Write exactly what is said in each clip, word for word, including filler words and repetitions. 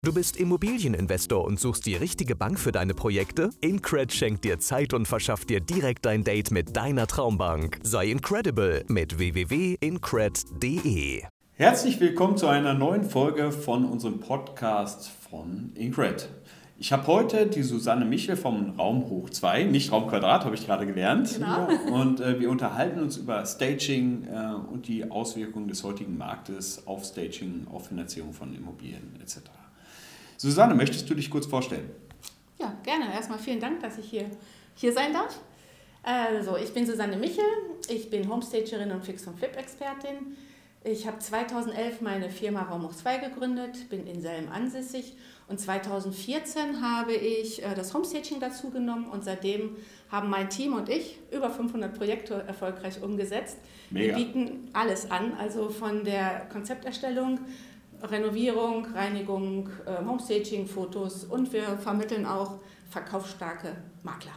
Du bist Immobilieninvestor und suchst die richtige Bank für deine Projekte? Incred schenkt dir Zeit und verschafft dir direkt ein Date mit deiner Traumbank. Sei incredible mit w w w punkt incred punkt d e. Herzlich willkommen zu einer neuen Folge von unserem Podcast von Incred. Ich habe heute die Susanne Michel vom Raum Hoch zwei, nicht Raum Quadrat, habe ich gerade gelernt. Genau. Und äh, wir unterhalten uns über Staging äh, und die Auswirkungen des heutigen Marktes auf Staging, auf Finanzierung von Immobilien et cetera. Susanne, möchtest du dich kurz vorstellen? Ja, gerne. Erstmal vielen Dank, dass ich hier, hier sein darf. Also, ich bin Susanne Michel, ich bin Homestagerin und Fix- und Flip-Expertin. Ich habe zweitausendelf meine Firma Raum Hoch zwei gegründet, bin in Selm ansässig und zweitausendvierzehn habe ich das Homestaging dazu genommen und seitdem haben mein Team und ich über fünfhundert Projekte erfolgreich umgesetzt. Mega. Wir bieten alles an, also von der Konzepterstellung, Renovierung, Reinigung, äh, Homestaging, Fotos und wir vermitteln auch verkaufsstarke Makler.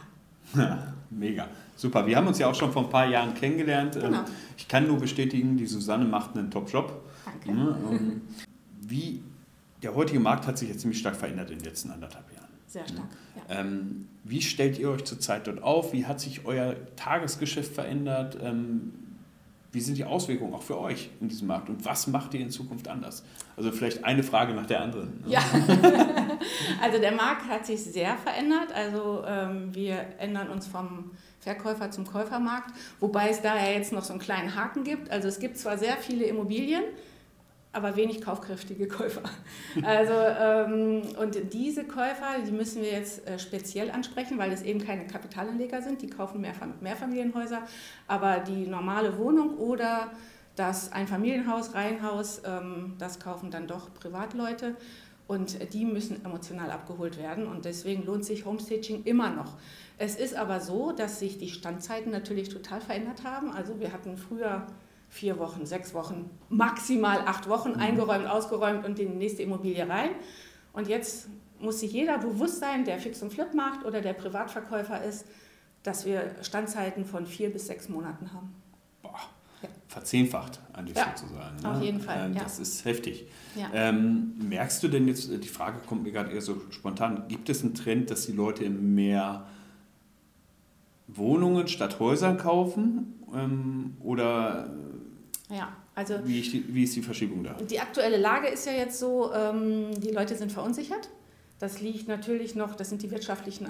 Mega, super. Wir haben uns ja auch schon vor ein paar Jahren kennengelernt. Genau. Ich kann nur bestätigen, die Susanne macht einen Top-Job. Danke. Wie der heutige Markt hat sich jetzt ziemlich stark verändert in den letzten anderthalb Jahren. Sehr stark, ja. Ähm, wie stellt ihr euch zurzeit dort auf? Wie hat sich euer Tagesgeschäft verändert? Ähm, Wie sind die Auswirkungen auch für euch in diesem Markt und was macht ihr in Zukunft anders? Also vielleicht eine Frage nach der anderen. Ja, also der Markt hat sich sehr verändert. Also ähm, wir ändern uns vom Verkäufer zum Käufermarkt, wobei es da ja jetzt noch so einen kleinen Haken gibt. Also es gibt zwar sehr viele Immobilien, aber wenig kaufkräftige Käufer. Also, ähm, und diese Käufer, die müssen wir jetzt äh, speziell ansprechen, weil es eben keine Kapitalanleger sind, die kaufen Mehrfam- Mehrfamilienhäuser, aber die normale Wohnung oder das Einfamilienhaus, Reihenhaus, ähm, das kaufen dann doch Privatleute und die müssen emotional abgeholt werden und deswegen lohnt sich Homestaging immer noch. Es ist aber so, dass sich die Standzeiten natürlich total verändert haben. Also wir hatten früher vier Wochen, sechs Wochen, maximal acht Wochen eingeräumt, ausgeräumt und in die nächste Immobilie rein. Und jetzt muss sich jeder bewusst sein, der Fix- und Flip macht oder der Privatverkäufer ist, dass wir Standzeiten von vier bis sechs Monaten haben. Boah, Ja. Verzehnfacht eigentlich Ja, sozusagen. auf jeden Fall, Ähm, ja. Das ist heftig. Ja. Ähm, merkst du denn jetzt, die Frage kommt mir gerade eher so spontan, gibt es einen Trend, dass die Leute mehr Wohnungen statt Häusern kaufen? Ähm, oder Ja, also wie, ist die, wie ist die Verschiebung da? die aktuelle Lage ist ja jetzt so, ähm, die Leute sind verunsichert. Das liegt natürlich noch, das sind die wirtschaftlichen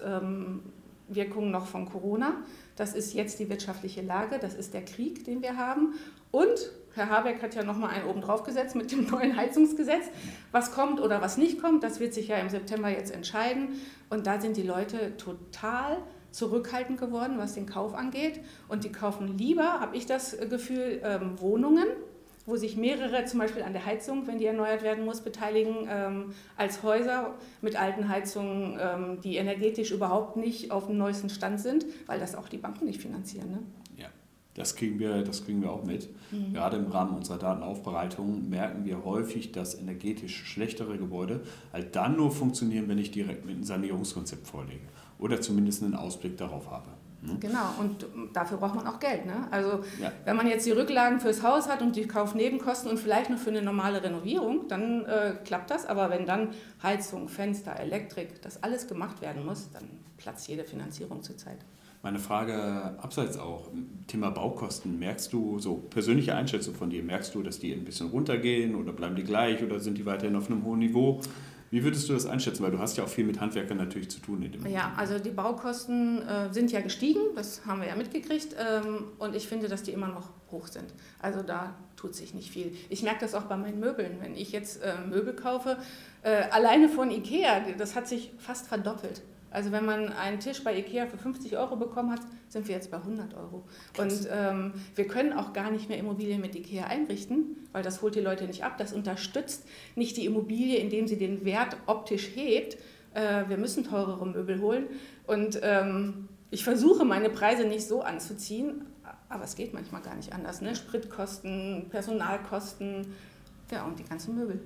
Auswirkungen noch von Corona. Das ist jetzt die wirtschaftliche Lage, das ist der Krieg, den wir haben. Und Herr Habeck hat ja nochmal einen oben drauf gesetzt mit dem neuen Heizungsgesetz. Was kommt oder was nicht kommt, das wird sich ja im September jetzt entscheiden. Und da sind die Leute total zurückhaltend geworden, was den Kauf angeht. Und die kaufen lieber, habe ich das Gefühl, ähm, Wohnungen, wo sich mehrere zum Beispiel an der Heizung, wenn die erneuert werden muss, beteiligen, ähm, als Häuser mit alten Heizungen, ähm, die energetisch überhaupt nicht auf dem neuesten Stand sind, weil das auch die Banken nicht finanzieren. Ne? Ja, das kriegen wir, das kriegen wir auch mit. Mhm. Gerade im Rahmen unserer Datenaufbereitung merken wir häufig, dass energetisch schlechtere Gebäude halt dann nur funktionieren, wenn ich direkt mit einem Sanierungskonzept vorlege oder zumindest einen Ausblick darauf habe. Hm? Genau, und dafür braucht man auch Geld. Ne? Also Ja. wenn man jetzt die Rücklagen fürs Haus hat und die Kaufnebenkosten und vielleicht noch für eine normale Renovierung, dann äh, klappt das. Aber wenn dann Heizung, Fenster, Elektrik, das alles gemacht werden muss, dann platzt jede Finanzierung zurzeit. Meine Frage abseits auch, Thema Baukosten, merkst du, so persönliche Einschätzung von dir, merkst du, dass die ein bisschen runtergehen oder bleiben die gleich oder sind die weiterhin auf einem hohen Niveau? Wie würdest du das einschätzen? Weil du hast ja auch viel mit Handwerkern natürlich zu tun. In dem Ja, also die Baukosten äh, sind ja gestiegen, das haben wir ja mitgekriegt ähm, und ich finde, dass die immer noch hoch sind. Also da tut sich nicht viel. Ich merke das auch bei meinen Möbeln. Wenn ich jetzt äh, Möbel kaufe, äh, alleine von Ikea, das hat sich fast verdoppelt. Also wenn man einen Tisch bei Ikea für fünfzig Euro bekommen hat, sind wir jetzt bei hundert Euro. Und ähm, wir können auch gar nicht mehr Immobilien mit Ikea einrichten, weil das holt die Leute nicht ab. Das unterstützt nicht die Immobilie, indem sie den Wert optisch hebt. Äh, wir müssen teurere Möbel holen. Und ähm, ich versuche, meine Preise nicht so anzuziehen, aber es geht manchmal gar nicht anders. Ne? Spritkosten, Personalkosten, ja, und die ganzen Möbel.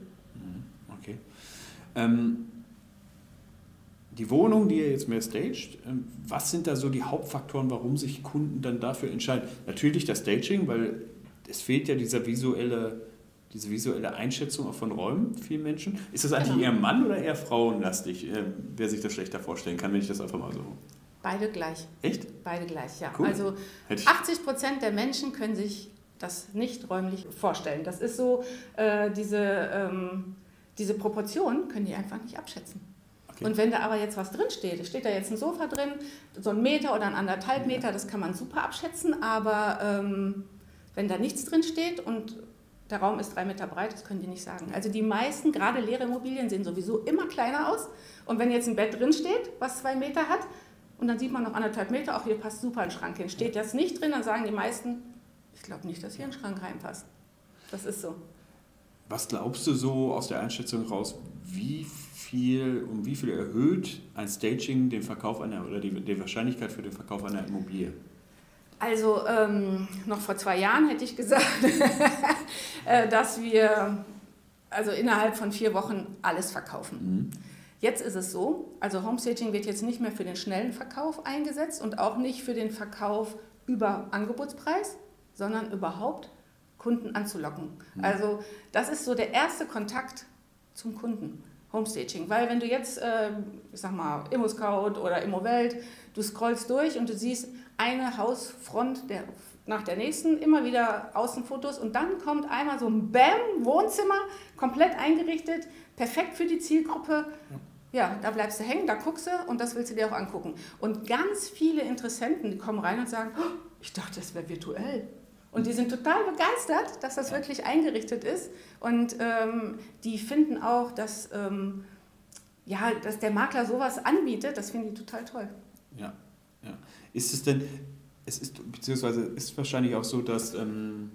Okay. Ähm Die Wohnung, die ihr jetzt mehr staged, was sind da so die Hauptfaktoren, warum sich Kunden dann dafür entscheiden? Natürlich das Staging, weil es fehlt ja dieser visuelle diese visuelle Einschätzung auch von Räumen, vielen Menschen. Ist das eigentlich Genau. eher Mann- oder eher frauenlastig, äh, wer sich das schlechter vorstellen kann, wenn ich das einfach mal so... Beide gleich. Echt? Beide gleich, ja. Cool. Also Hätte ich- achtzig Prozent der Menschen können sich das nicht räumlich vorstellen. Das ist so, äh, diese, ähm, diese Proportion können die einfach nicht abschätzen. Okay. Und wenn da aber jetzt was drin steht, steht da jetzt ein Sofa drin, so ein Meter oder ein anderthalb Meter, das kann man super abschätzen, aber ähm, wenn da nichts drin steht und der Raum ist drei Meter breit, das können die nicht sagen. Also die meisten, gerade leere Immobilien, sehen sowieso immer kleiner aus. Und wenn jetzt ein Bett drin steht, was zwei Meter hat, und dann sieht man noch anderthalb Meter, auch hier passt super ein Schrank hin. Steht das nicht drin, dann sagen die meisten, ich glaube nicht, dass hier ein Schrank reinpasst. Das ist so. Was glaubst du so aus der Einschätzung raus, wie viel, um wie viel erhöht ein Staging den Verkauf einer oder die, die Wahrscheinlichkeit für den Verkauf einer Immobilie? Also ähm, noch vor zwei Jahren hätte ich gesagt, dass wir also innerhalb von vier Wochen alles verkaufen. Mhm. Jetzt ist es so, also Homestaging wird jetzt nicht mehr für den schnellen Verkauf eingesetzt und auch nicht für den Verkauf über Angebotspreis, sondern überhaupt Kunden anzulocken. Mhm. Also das ist so der erste Kontakt zum Kunden, Homestaging. Weil wenn du jetzt, äh, ich sag mal, ImmoScout oder ImmoWelt, du scrollst durch und du siehst eine Hausfront der, nach der nächsten, immer wieder Außenfotos und dann kommt einmal so ein Bam, Wohnzimmer, komplett eingerichtet, perfekt für die Zielgruppe. Ja, da bleibst du hängen, da guckst du und das willst du dir auch angucken. Und ganz viele Interessenten, die kommen rein und sagen, oh, ich dachte, das wäre virtuell. Und die sind total begeistert, dass das wirklich eingerichtet ist. Und ähm, die finden auch, dass, ähm, ja, dass der Makler sowas anbietet, das finden die total toll. Ja, ja. Ist es denn, es ist, beziehungsweise ist wahrscheinlich auch so, dass ähm,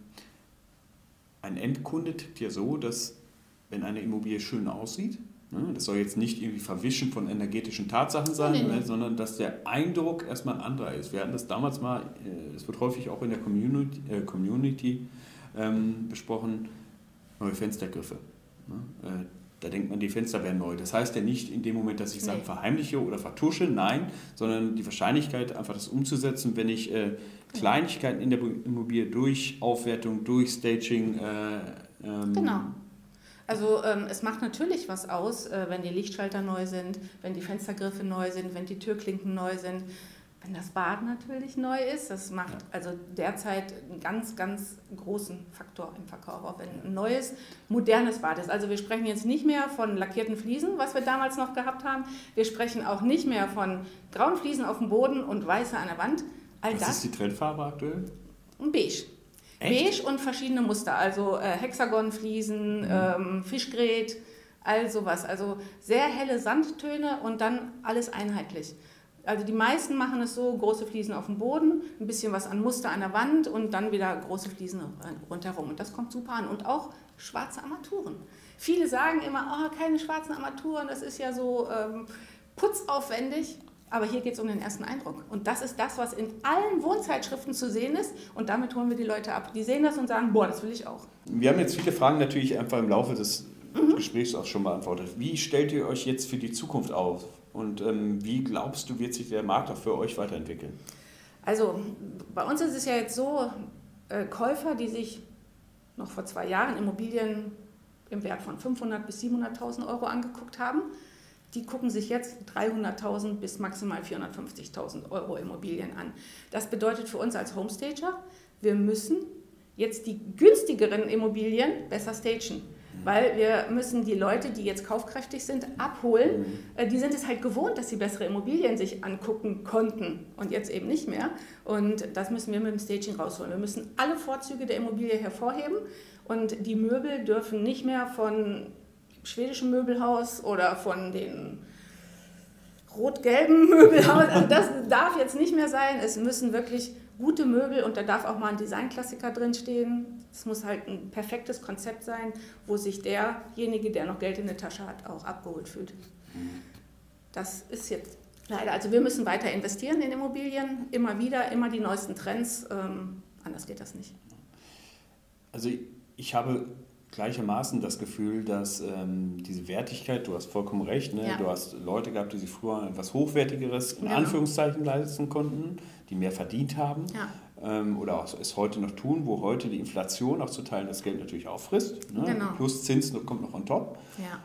ein Endkunde tickt ja so, dass wenn eine Immobilie schön aussieht, ne, das soll jetzt nicht irgendwie Verwischen von energetischen Tatsachen sein, Nee, nee. ne, sondern dass der Eindruck erstmal ein anderer ist. Wir hatten das damals mal, äh, es wird häufig auch in der Community, äh, Community ähm, besprochen, neue Fenstergriffe. Ne? Äh, da denkt man, die Fenster wären neu. Das heißt ja nicht in dem Moment, dass ich Sachen Nee. verheimliche oder vertusche, nein, sondern die Wahrscheinlichkeit, einfach das umzusetzen, wenn ich äh, Kleinigkeiten in der Immobilie durch Aufwertung, durch Staging... Äh, ähm, Genau. Also ähm, es macht natürlich was aus, äh, wenn die Lichtschalter neu sind, wenn die Fenstergriffe neu sind, wenn die Türklinken neu sind, wenn das Bad natürlich neu ist. Das macht also derzeit einen ganz, ganz großen Faktor im Verkauf, auch wenn ein neues, modernes Bad ist. Also wir sprechen jetzt nicht mehr von lackierten Fliesen, was wir damals noch gehabt haben. Wir sprechen auch nicht mehr von grauen Fliesen auf dem Boden und weiße an der Wand. All Was das ist die Trendfarbe aktuell? ein Beige. Echt? Beige und verschiedene Muster, also äh, Hexagonfliesen, mhm. ähm, Fischgrät, all sowas. Also sehr helle Sandtöne und dann alles einheitlich. Also die meisten machen es so, große Fliesen auf dem Boden, ein bisschen was an Muster an der Wand und dann wieder große Fliesen rundherum. Und das kommt super an. Und auch schwarze Armaturen. Viele sagen immer, oh, keine schwarzen Armaturen, das ist ja so ähm, putzaufwendig. Aber hier geht es um den ersten Eindruck. Und das ist das, was in allen Wohnzeitschriften zu sehen ist. Und damit holen wir die Leute ab. Die sehen das und sagen, boah, das will ich auch. Wir haben jetzt viele Fragen natürlich einfach im Laufe des mhm. Gesprächs auch schon beantwortet. Wie stellt ihr euch jetzt für die Zukunft auf? Und ähm, wie glaubst du, wird sich der Markt auch für euch weiterentwickeln? Also bei uns ist es ja jetzt so, äh, Käufer, die sich noch vor zwei Jahren Immobilien im Wert von fünfhundert bis siebenhunderttausend Euro angeguckt haben, die gucken sich jetzt dreihunderttausend bis maximal vierhundertfünfzigtausend Euro Immobilien an. Das bedeutet für uns als Homestager, wir müssen jetzt die günstigeren Immobilien besser stagen. Weil wir müssen die Leute, die jetzt kaufkräftig sind, abholen. Mhm. Die sind es halt gewohnt, dass sie bessere Immobilien sich angucken konnten und jetzt eben nicht mehr. Und das müssen wir mit dem Staging rausholen. Wir müssen alle Vorzüge der Immobilie hervorheben und die Möbel dürfen nicht mehr von schwedischen Möbelhaus oder von den rot-gelben Möbelhaus, also das darf jetzt nicht mehr sein. Es müssen wirklich gute Möbel und da darf auch mal ein Designklassiker drinstehen. Es muss halt ein perfektes Konzept sein, wo sich derjenige, der noch Geld in der Tasche hat, auch abgeholt fühlt. Das ist jetzt leider, also wir müssen weiter investieren in Immobilien, immer wieder, immer die neuesten Trends, ähm, anders geht das nicht. Also ich habe gleichermaßen das Gefühl, dass ähm, diese Wertigkeit, du hast vollkommen recht, ne? Ja. Du hast Leute gehabt, die sich früher etwas Hochwertigeres in Genau. Anführungszeichen leisten konnten, die mehr verdient haben. Ja. ähm, oder auch es heute noch tun, wo heute die Inflation auch zu Teilen das Geld natürlich auffrisst. Ne? Genau. Plus Zins kommt noch on top. Ja.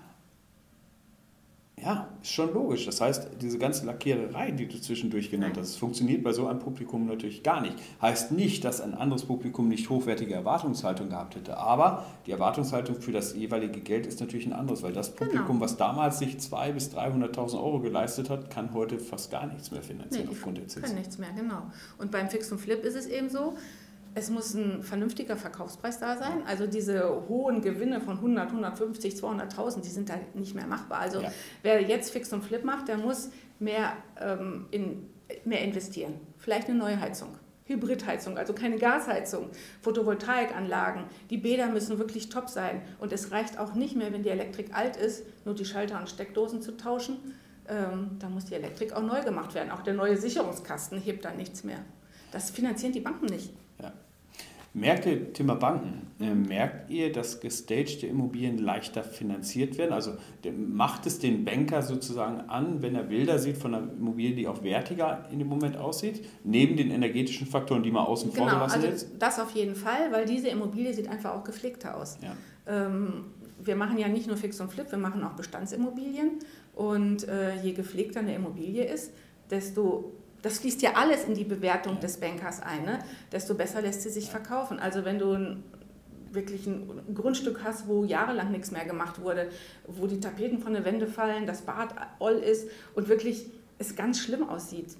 Ja, ist schon logisch. Das heißt, diese ganze Lackiererei, die du zwischendurch genannt Nein. hast, funktioniert bei so einem Publikum natürlich gar nicht. Heißt nicht, dass ein anderes Publikum nicht hochwertige Erwartungshaltung gehabt hätte. Aber die Erwartungshaltung für das jeweilige Geld ist natürlich ein anderes, weil das Publikum, Genau. was damals sich zweihunderttausend bis dreihunderttausend Euro geleistet hat, kann heute fast gar nichts mehr finanzieren Nee, die aufgrund der können Zinsen. nichts mehr, genau. Und beim Fix und Flip ist es eben so, es muss ein vernünftiger Verkaufspreis da sein. Also diese hohen Gewinne von hundert, hundertfünfzig, zweihunderttausend, die sind da nicht mehr machbar. Also Ja. wer jetzt Fix und Flip macht, der muss mehr, ähm, in, mehr investieren. Vielleicht eine neue Heizung, Hybridheizung, also keine Gasheizung, Photovoltaikanlagen. Die Bäder müssen wirklich top sein. Und es reicht auch nicht mehr, wenn die Elektrik alt ist, nur die Schalter und Steckdosen zu tauschen. Ähm, da muss die Elektrik auch neu gemacht werden. Auch der neue Sicherungskasten hebt dann nichts mehr. Das finanzieren die Banken nicht. Ja. Merkt ihr, Thema Banken, äh, merkt ihr, dass gestagte Immobilien leichter finanziert werden? Also der, macht es den Banker sozusagen an, wenn er Bilder sieht von einer Immobilie, die auch wertiger in dem Moment aussieht, neben den energetischen Faktoren, die man außen vor Genau, gelassen also jetzt? das auf jeden Fall, weil diese Immobilie sieht einfach auch gepflegter aus. Ja. Ähm, wir machen ja nicht nur Fix und Flip, wir machen auch Bestandsimmobilien. Und äh, je gepflegter eine Immobilie ist, desto, das fließt ja alles in die Bewertung Ja. des Bankers ein, ne? Desto besser lässt sie sich ja. verkaufen. Also wenn du ein, wirklich ein Grundstück hast, wo jahrelang nichts mehr gemacht wurde, wo die Tapeten von der Wände fallen, das Bad oll ist und wirklich es ganz schlimm aussieht,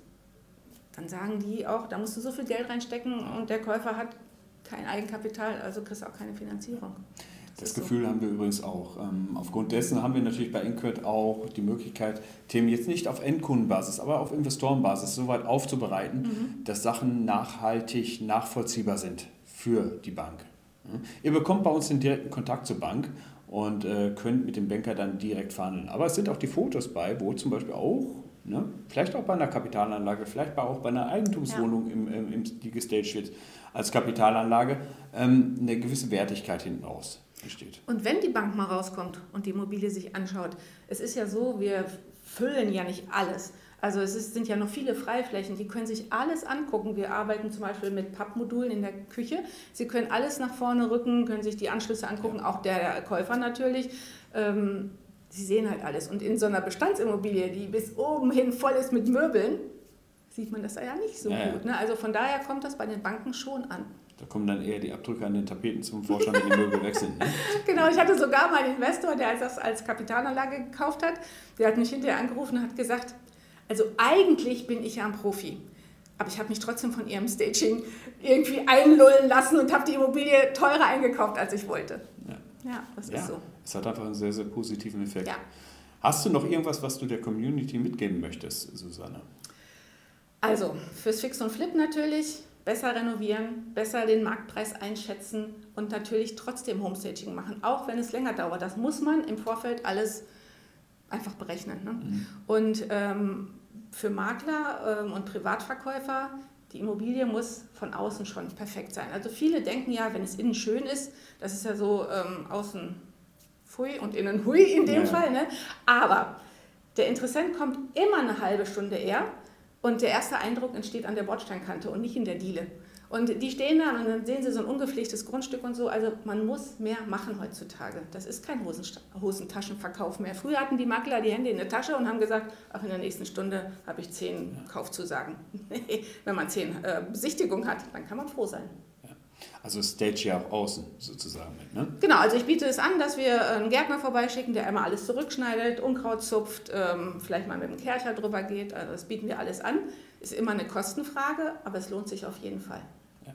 dann sagen die auch, da musst du so viel Geld reinstecken und der Käufer hat kein Eigenkapital, also kriegst du auch keine Finanzierung. Das Gefühl so. haben wir übrigens auch. Ähm, aufgrund dessen haben wir natürlich bei InCred auch die Möglichkeit, Themen jetzt nicht auf Endkundenbasis, aber auf Investorenbasis so weit aufzubereiten, mhm. dass Sachen nachhaltig nachvollziehbar sind für die Bank. Ja. Ihr bekommt bei uns den direkten Kontakt zur Bank und äh, könnt mit dem Banker dann direkt verhandeln. Aber es sind auch die Fotos bei, wo zum Beispiel auch, ne, vielleicht auch bei einer Kapitalanlage, vielleicht auch bei einer Eigentumswohnung, ja. im, im, im, die gestaged wird als Kapitalanlage, ähm, eine gewisse Wertigkeit hinten raus. Besteht. Und wenn die Bank mal rauskommt und die Immobilie sich anschaut, es ist ja so, wir füllen ja nicht alles. Also es ist, sind ja noch viele Freiflächen, die können sich alles angucken. Wir arbeiten zum Beispiel mit Pappmodulen in der Küche. Sie können alles nach vorne rücken, können sich die Anschlüsse angucken, auch der Käufer natürlich. Ähm, Sie sehen halt alles. Und in so einer Bestandsimmobilie, die bis oben hin voll ist mit Möbeln, sieht man das ja nicht so ja, gut. Ne? Also von daher kommt das bei den Banken schon an. Da kommen dann eher die Abdrücke an den Tapeten zum Vorschein, wenn die Möbel weg sind. Ne? Genau, ich hatte sogar mal einen Investor, der das als Kapitalanlage gekauft hat. Der hat mich hinterher angerufen und hat gesagt, also eigentlich bin ich ja ein Profi, aber ich habe mich trotzdem von ihrem Staging irgendwie einlullen lassen und habe die Immobilie teurer eingekauft, als ich wollte. Ja, ja das ja, ist so. Es hat einfach einen sehr, sehr positiven Effekt. Ja. Hast du noch irgendwas, was du der Community mitgeben möchtest, Susanne? Also, fürs Fix und Flip natürlich. Besser renovieren, besser den Marktpreis einschätzen und natürlich trotzdem Homestaging machen, auch wenn es länger dauert. Das muss man im Vorfeld alles einfach berechnen. Ne? Mhm. Und ähm, für Makler ähm, und Privatverkäufer, die Immobilie muss von außen schon perfekt sein. Also viele denken ja, wenn es innen schön ist, das ist ja so ähm, außen pfui und innen hui in dem ja. Fall. Ne? Aber der Interessent kommt immer eine halbe Stunde eher. Und der erste Eindruck entsteht an der Bordsteinkante und nicht in der Diele. Und die stehen da und dann sehen sie so ein ungepflegtes Grundstück und so. Also man muss mehr machen heutzutage. Das ist kein Hosentaschenverkauf mehr. Früher hatten die Makler die Hände in der Tasche und haben gesagt, ach, in der nächsten Stunde habe ich zehn Kaufzusagen. Wenn man zehn äh, Besichtigungen hat, dann kann man froh sein. Also Stage ja auch außen sozusagen mit, ne? Genau, also ich biete es an, dass wir einen Gärtner vorbeischicken, der einmal alles zurückschneidet, Unkraut zupft, ähm, vielleicht mal mit dem Kercher drüber geht. Also das bieten wir alles an. Ist immer eine Kostenfrage, aber es lohnt sich auf jeden Fall. Ja.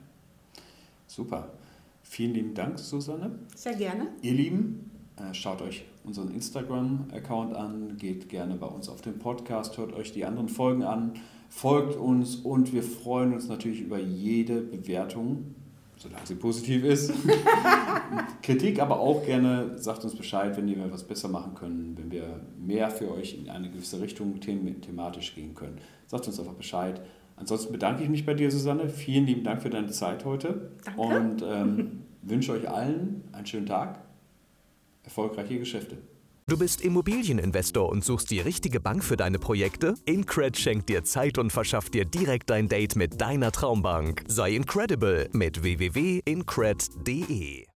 Super. Vielen lieben Dank, Susanne. Sehr gerne. Ihr Lieben, äh, schaut euch unseren Instagram-Account an, geht gerne bei uns auf den Podcast, hört euch die anderen Folgen an, folgt uns und wir freuen uns natürlich über jede Bewertung, solange sie positiv ist. Kritik aber auch gerne, sagt uns Bescheid, wenn wir was besser machen können, wenn wir mehr für euch in eine gewisse Richtung them- thematisch gehen können. Sagt uns einfach Bescheid. Ansonsten bedanke ich mich bei dir, Susanne. Vielen lieben Dank für deine Zeit heute. Danke. Und ähm, wünsche euch allen einen schönen Tag, erfolgreiche Geschäfte. Du bist Immobilieninvestor und suchst die richtige Bank für deine Projekte? InCred schenkt dir Zeit und verschafft dir direkt ein Date mit deiner Traumbank. Sei incredible mit w w w punkt incred punkt de.